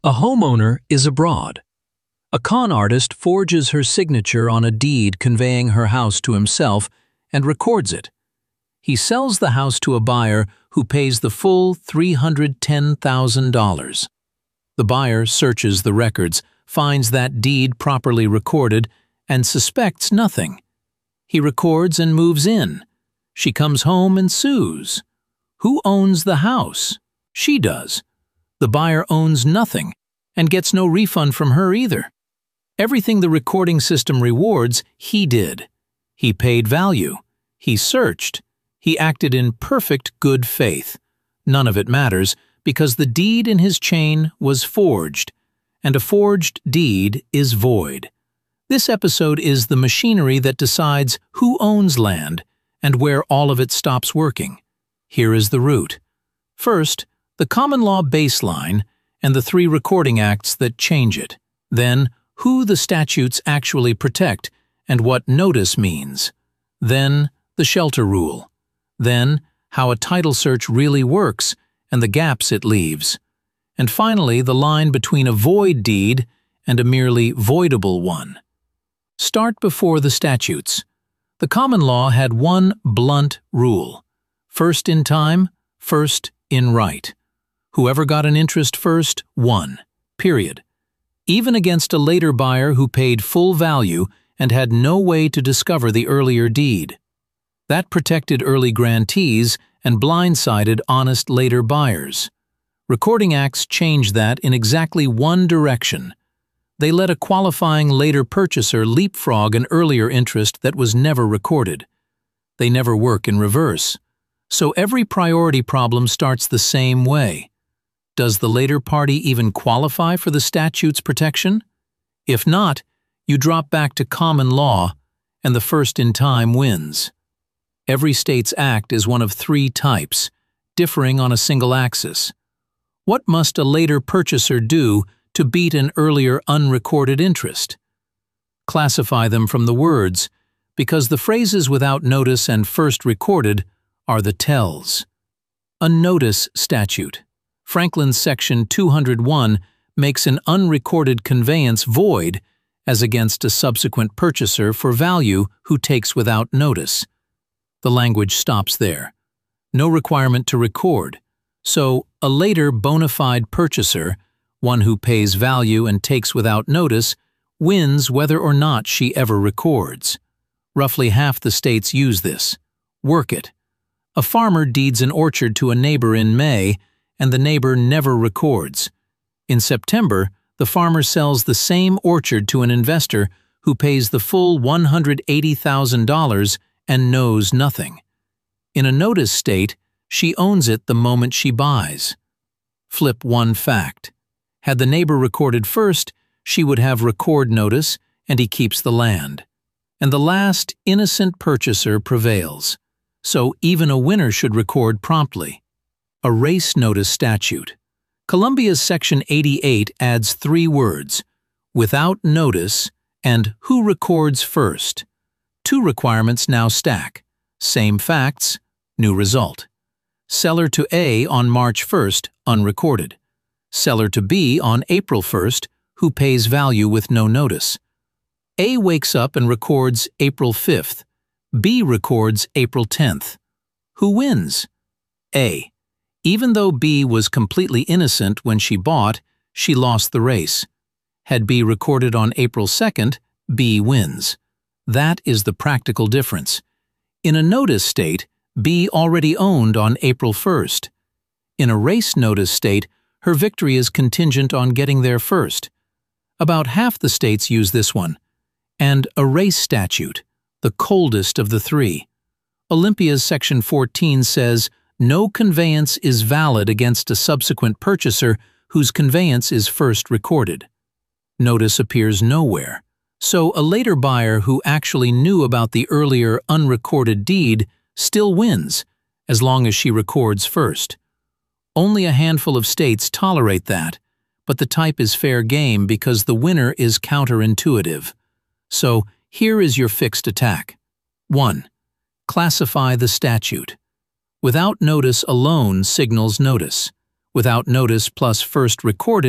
A homeowner is abroad. A con artist forges her signature on a deed conveying her house to himself and records it. He sells the house to a buyer who pays the full $310,000. The buyer searches the records, finds that deed properly recorded, and suspects nothing. He records and moves in. She comes home and sues. Who owns the house? She does. The buyer owns nothing and gets no refund from her either. Everything the recording system rewards, he did. He paid value. He searched. He acted in perfect good faith. None of it matters because the deed in his chain was forged, and a forged deed is void. This episode is the machinery that decides who owns land and where all of it stops working. Here is the root. First, the common law baseline and the three recording acts that change it. Then, who the statutes actually protect and what notice means. Then, the shelter rule. Then, how a title search really works and the gaps it leaves. And finally, the line between a void deed and a merely voidable one. Start before the statutes. The common law had one blunt rule. First in time, first in right. Whoever got an interest first won. Period. Even against a later buyer who paid full value and had no way to discover the earlier deed. That protected early grantees and blindsided honest later buyers. Recording acts changed that in exactly one direction. They let a qualifying later purchaser leapfrog an earlier interest that was never recorded. They never work in reverse. So every priority problem starts the same way. Does the later party even qualify for the statute's protection? If not, you drop back to common law, and the first in time wins. Every state's act is one of three types, differing on a single axis. What must a later purchaser do to beat an earlier unrecorded interest? Classify them from the words, because the phrases without notice and first recorded are the tells. A notice statute. Franklin's Section 201 makes an unrecorded conveyance void as against a subsequent purchaser for value who takes without notice. The language stops there. No requirement to record. So, a later bona fide purchaser, one who pays value and takes without notice, wins whether or not she ever records. Roughly half the states use this. Work it. A farmer deeds an orchard to a neighbor in May, and the neighbor never records. In September, the farmer sells the same orchard to an investor who pays the full $180,000 and knows nothing. In a notice state, she owns it the moment she buys. Flip one fact. Had the neighbor recorded first, she would have record notice and he keeps the land. And the last innocent purchaser prevails. So even a winner should record promptly. A race notice statute. Columbia's Section 88 adds three words, without notice and who records first. Two requirements now stack. Same facts, new result. Seller to A on March 1st, unrecorded. Seller to B on April 1st, who pays value with no notice. A wakes up and records April 5th. B records April 10th. Who wins? A. Even though B was completely innocent when she bought, she lost the race. Had B recorded on April 2nd, B wins. That is the practical difference. In a notice state, B already owned on April 1st. In a race notice state, her victory is contingent on getting there first. About half the states use this one. And a race statute, the coldest of the three. Olympia's Section 14 says, no conveyance is valid against a subsequent purchaser whose conveyance is first recorded. Notice appears nowhere, so a later buyer who actually knew about the earlier unrecorded deed still wins, as long as she records first. Only a handful of states tolerate that, but the type is fair game because the winner is counterintuitive. So here is your fixed attack. 1. Classify the statute. Without notice alone signals notice. Without notice plus first recorded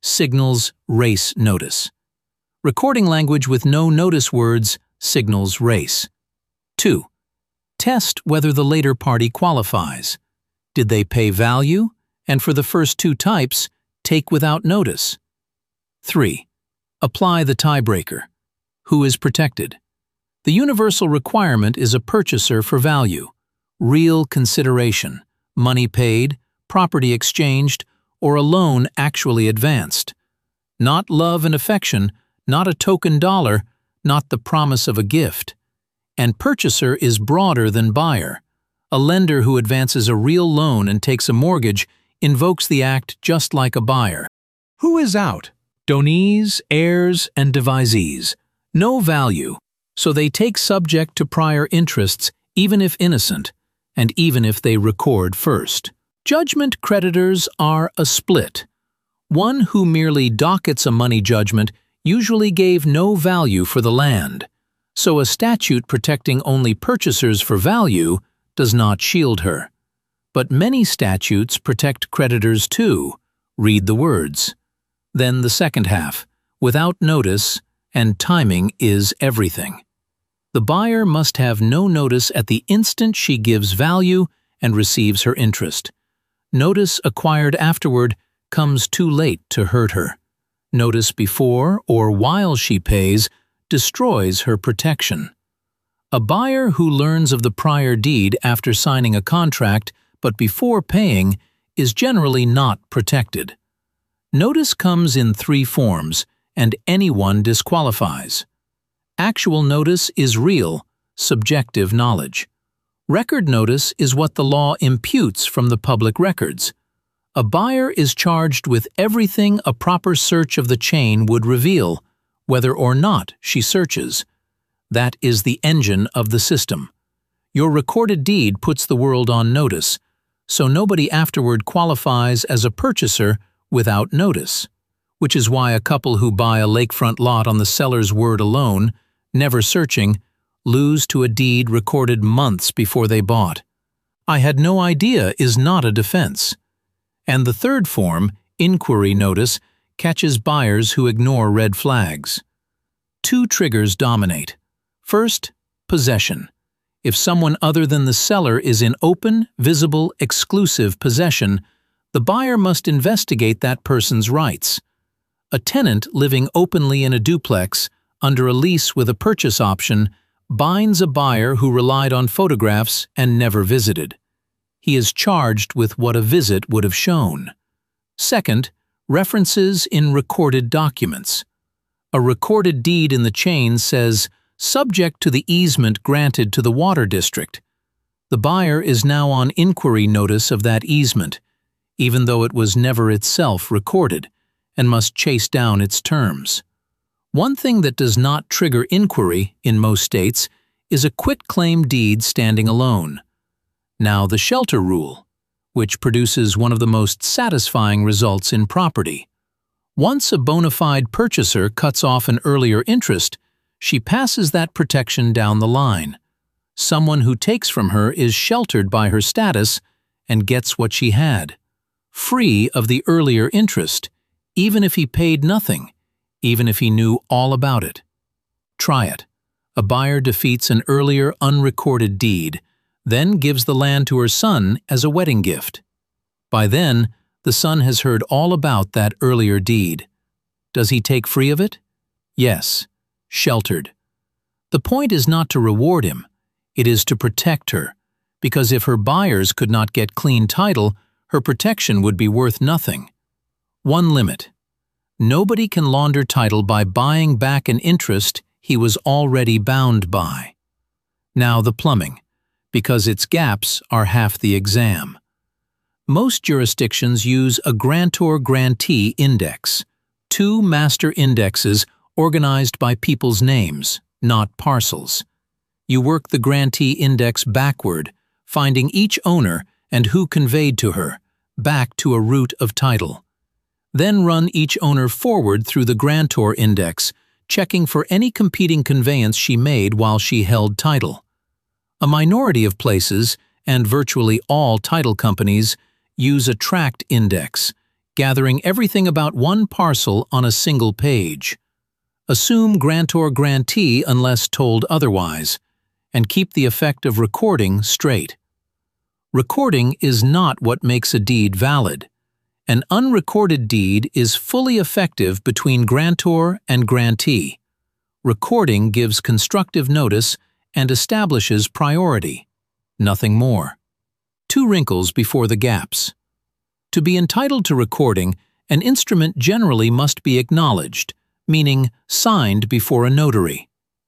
signals race notice. Recording language with no notice words signals race. 2. Test whether the later party qualifies. Did they pay value? And for the first two types, take without notice. 3. Apply the tiebreaker. Who is protected? The universal requirement is a purchaser for value, real consideration, money paid, property exchanged, or a loan actually advanced. Not love and affection, not a token dollar, not the promise of a gift. And purchaser is broader than buyer. A lender who advances a real loan and takes a mortgage invokes the act just like a buyer. Who is out? Donees, heirs, and devisees. No value, so they take subject to prior interests even if innocent, and even if they record first. Judgment creditors are a split. One who merely dockets a money judgment usually gave no value for the land, so a statute protecting only purchasers for value does not shield her. But many statutes protect creditors too. Read the words. Then the second half, without notice, and timing is everything. The buyer must have no notice at the instant she gives value and receives her interest. Notice acquired afterward comes too late to hurt her. Notice before or while she pays destroys her protection. A buyer who learns of the prior deed after signing a contract but before paying is generally not protected. Notice comes in 3 forms, and anyone disqualifies. Actual notice is real, subjective knowledge. Record notice is what the law imputes from the public records. A buyer is charged with everything a proper search of the chain would reveal, whether or not she searches. That is the engine of the system. Your recorded deed puts the world on notice, so nobody afterward qualifies as a purchaser without notice, which is why a couple who buy a lakefront lot on the seller's word alone, never searching, lose to a deed recorded months before they bought. I had no idea is not a defense. And the third form, inquiry notice, catches buyers who ignore red flags. 2 triggers dominate. First, possession. If someone other than the seller is in open, visible, exclusive possession, the buyer must investigate that person's rights. A tenant living openly in a duplex, under a lease with a purchase option, binds a buyer who relied on photographs and never visited. He is charged with what a visit would have shown. Second, references in recorded documents. A recorded deed in the chain says, subject to the easement granted to the water district. The buyer is now on inquiry notice of that easement, even though it was never itself recorded, and must chase down its terms. One thing that does not trigger inquiry in most states is a quitclaim deed standing alone. Now the shelter rule, which produces one of the most satisfying results in property. Once a bona fide purchaser cuts off an earlier interest, she passes that protection down the line. Someone who takes from her is sheltered by her status and gets what she had, free of the earlier interest, even if he paid nothing, even if he knew all about it. Try it. A buyer defeats an earlier unrecorded deed, then gives the land to her son as a wedding gift. By then, the son has heard all about that earlier deed. Does he take free of it? Yes, sheltered. The point is not to reward him, it is to protect her, because if her buyers could not get clean title, her protection would be worth nothing. One limit. Nobody can launder title by buying back an interest he was already bound by. Now the plumbing, because its gaps are half the exam. Most jurisdictions use a grantor-grantee index, 2 master indexes organized by people's names, not parcels. You work the grantee index backward, finding each owner and who conveyed to her, back to a root of title. Then run each owner forward through the grantor index, checking for any competing conveyance she made while she held title. A minority of places, and virtually all title companies, use a tract index, gathering everything about one parcel on a single page. Assume grantor-grantee unless told otherwise, and keep the effect of recording straight. Recording is not what makes a deed valid. An unrecorded deed is fully effective between grantor and grantee. Recording gives constructive notice and establishes priority. Nothing more. 2 wrinkles before the gaps. To be entitled to recording, an instrument generally must be acknowledged, meaning signed before a notary.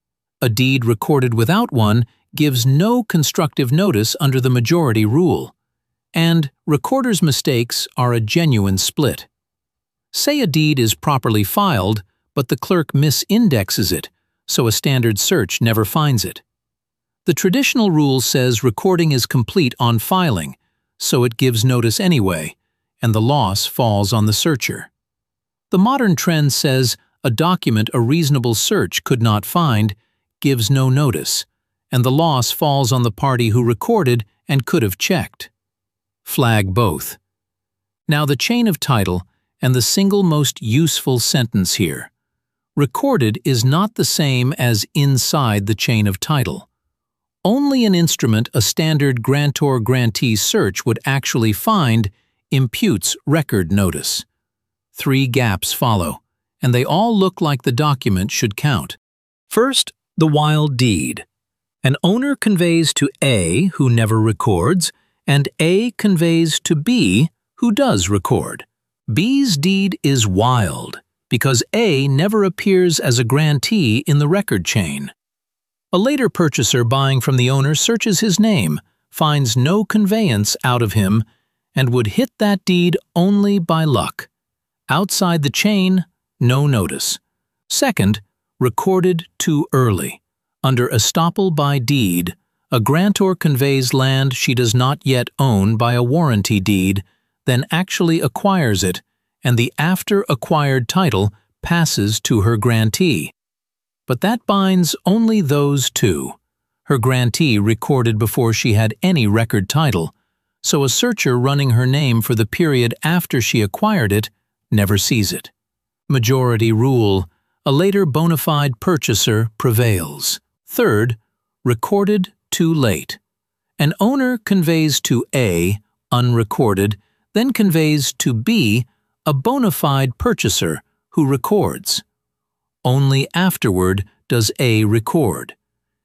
A deed recorded without one gives no constructive notice under the majority rule, and recorder's mistakes are a genuine split. Say a deed is properly filed, but the clerk misindexes it, so a standard search never finds it. The traditional rule says recording is complete on filing, so it gives notice anyway, and the loss falls on the searcher. The modern trend says a document a reasonable search could not find gives no notice, and the loss falls on the party who recorded and could have checked. Flag both. Now the chain of title and the single most useful sentence here. Recorded is not the same as inside the chain of title. Only an instrument a standard grantor-grantee search would actually find imputes record notice. 3 gaps follow, and they all look like the document should count. First, the wild deed. An owner conveys to A, who never records, and A conveys to B, who does record. B's deed is wild, because A never appears as a grantee in the record chain. A later purchaser buying from the owner searches his name, finds no conveyance out of him, and would hit that deed only by luck. Outside the chain, no notice. Second, recorded too early. Under estoppel by deed, a grantor conveys land she does not yet own by a warranty deed, then actually acquires it, and the after-acquired title passes to her grantee. But that binds only those 2. Her grantee recorded before she had any record title, so a searcher running her name for the period after she acquired it never sees it. Majority rule, a later bona fide purchaser prevails. Third, recorded too late. An owner conveys to A, unrecorded, then conveys to B, a bona fide purchaser who records. Only afterward does A record.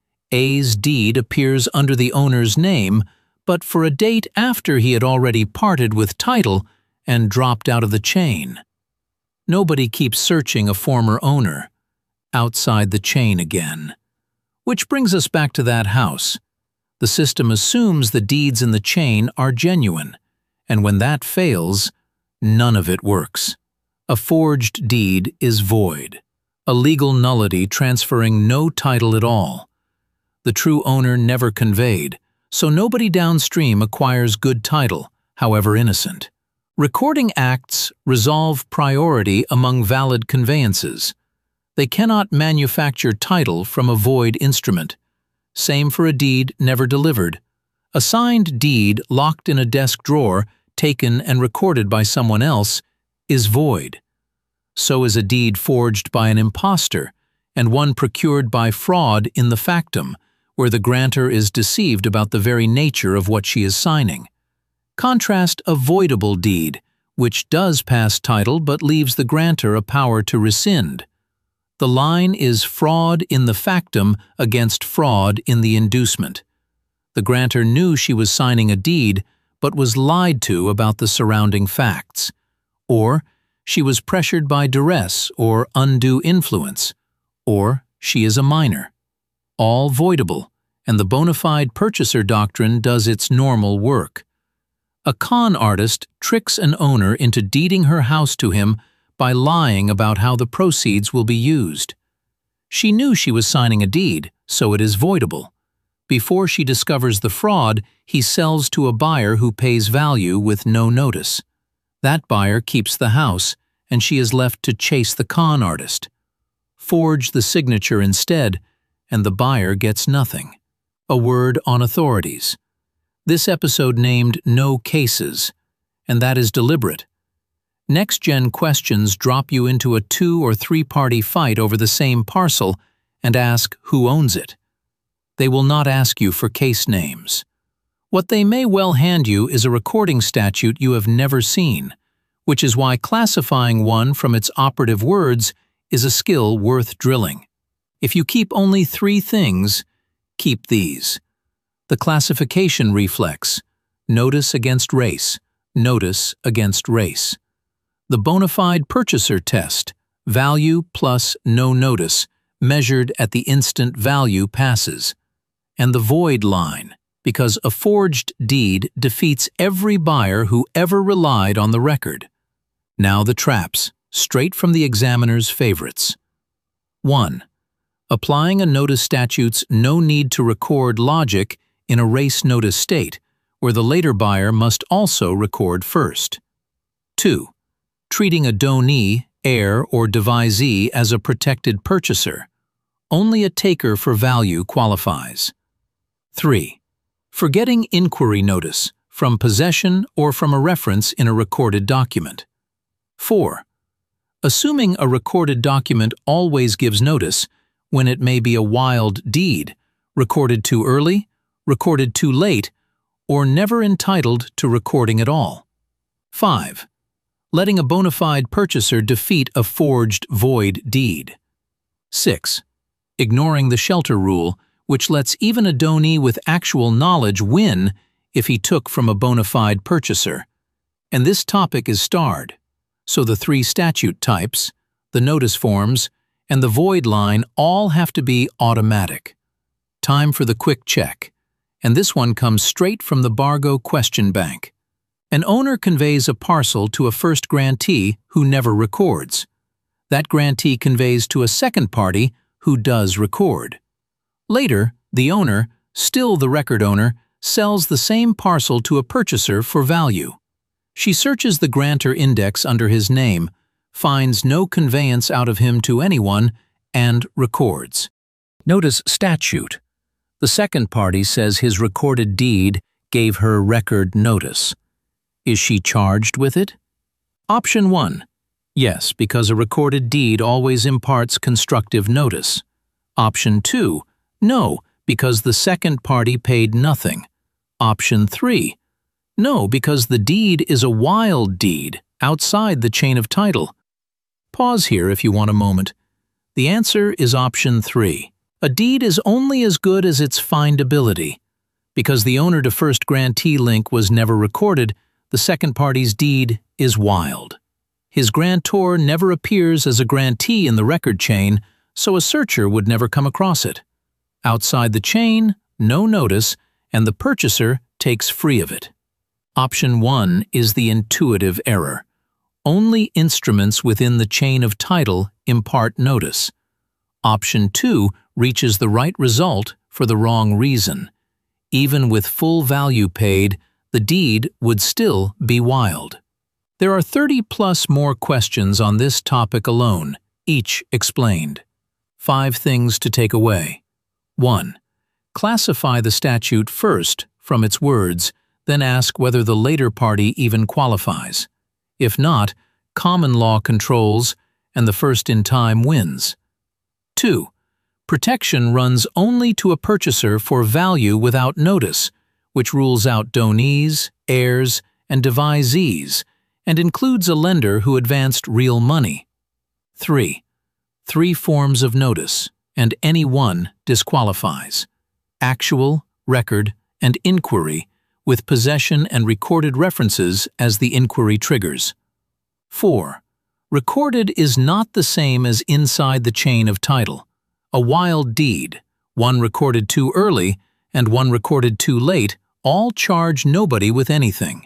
A's deed appears under the owner's name, but for a date after he had already parted with title and dropped out of the chain. Nobody keeps searching a former owner. Outside the chain again. Which brings us back to that house. The system assumes the deeds in the chain are genuine, and when that fails, none of it works. A forged deed is void, a legal nullity transferring no title at all. The true owner never conveyed, so nobody downstream acquires good title, however innocent. Recording acts resolve priority among valid conveyances. They cannot manufacture title from a void instrument. Same for a deed never delivered. A signed deed locked in a desk drawer, taken and recorded by someone else, is void. So is a deed forged by an impostor, and one procured by fraud in the factum, where the grantor is deceived about the very nature of what she is signing. Contrast a voidable deed, which does pass title but leaves the grantor a power to rescind. The line is fraud in the factum against fraud in the inducement. The grantor knew she was signing a deed, but was lied to about the surrounding facts. Or she was pressured by duress or undue influence. Or she is a minor. All voidable, and the bona fide purchaser doctrine does its normal work. A con artist tricks an owner into deeding her house to him by lying about how the proceeds will be used. She knew she was signing a deed, so it is voidable. Before she discovers the fraud, he sells to a buyer who pays value with no notice. That buyer keeps the house, and she is left to chase the con artist. Forge the signature instead, and the buyer gets nothing. A word on authorities. This episode named No Cases, and that is deliberate. Next-gen questions drop you into a 2- or 3-party fight over the same parcel and ask who owns it. They will not ask you for case names. What they may well hand you is a recording statute you have never seen, which is why classifying one from its operative words is a skill worth drilling. If you keep only 3 things, keep these: the classification reflex, notice against race, notice against race; the bona fide purchaser test, value plus no notice, measured at the instant value passes; and the void line, because a forged deed defeats every buyer who ever relied on the record. Now the traps, straight from the examiner's favorites. 1. Applying a notice statute's no need to record logic in a race notice state, where the later buyer must also record first. 2. Treating a donee, heir, or devisee as a protected purchaser. Only a taker for value qualifies. 3. Forgetting inquiry notice from possession or from a reference in a recorded document. 4. Assuming a recorded document always gives notice when it may be a wild deed, recorded too early, recorded too late, or never entitled to recording at all. 5. Letting a bona fide purchaser defeat a forged void deed. 6. Ignoring the shelter rule, which lets even a donee with actual knowledge win if he took from a bona fide purchaser. And this topic is starred, so the 3 statute types, the notice forms, and the void line all have to be automatic. Time for the quick check, and this one comes straight from the Bargo question bank. An owner conveys a parcel to a first grantee who never records. That grantee conveys to a second party who does record. Later, the owner, still the record owner, sells the same parcel to a purchaser for value. She searches the grantor index under his name, finds no conveyance out of him to anyone, and records. Notice statute. The second party says his recorded deed gave her record notice. Is she charged with it? Option 1. Yes, because a recorded deed always imparts constructive notice. Option 2. No, because the second party paid nothing. Option 3. No, because the deed is a wild deed, outside the chain of title. Pause here if you want a moment. The answer is option 3. A deed is only as good as its findability. Because the owner to first grantee link was never recorded, the second party's deed is wild. His grantor never appears as a grantee in the record chain, so a searcher would never come across it. Outside the chain, no notice, and the purchaser takes free of it. Option 1 is the intuitive error. Only instruments within the chain of title impart notice. Option 2 reaches the right result for the wrong reason. Even with full value paid, the deed would still be wild. There are 30+ more questions on this topic alone, each explained. 5 things to take away. 1. Classify the statute first from its words, then ask whether the later party even qualifies. If not, common law controls, and the first in time wins. 2. Protection runs only to a purchaser for value without notice, which rules out donees, heirs, and devisees, and includes a lender who advanced real money. 3. 3 forms of notice, and any one disqualifies: actual, record, and inquiry, with possession and recorded references as the inquiry triggers. 4. Recorded is not the same as inside the chain of title. A wild deed, one recorded too early and one recorded too late, all charge nobody with anything.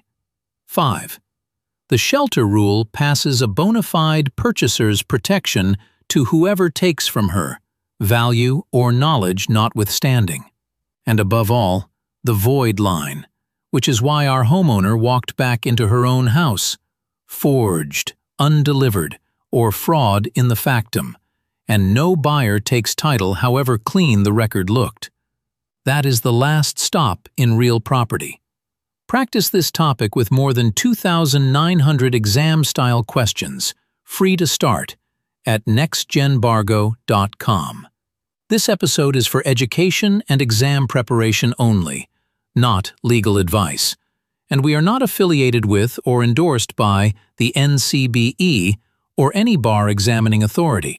5. The shelter rule passes a bona fide purchaser's protection to whoever takes from her, value or knowledge notwithstanding. And above all, the void line, which is why our homeowner walked back into her own house, forged, undelivered, or fraud in the factum, and no buyer takes title however clean the record looked. That is the last stop in real property. Practice this topic with more than 2,900 exam-style questions, free to start, at nextgenbargo.com. This episode is for education and exam preparation only, not legal advice, and we are not affiliated with or endorsed by the NCBE or any bar examining authority.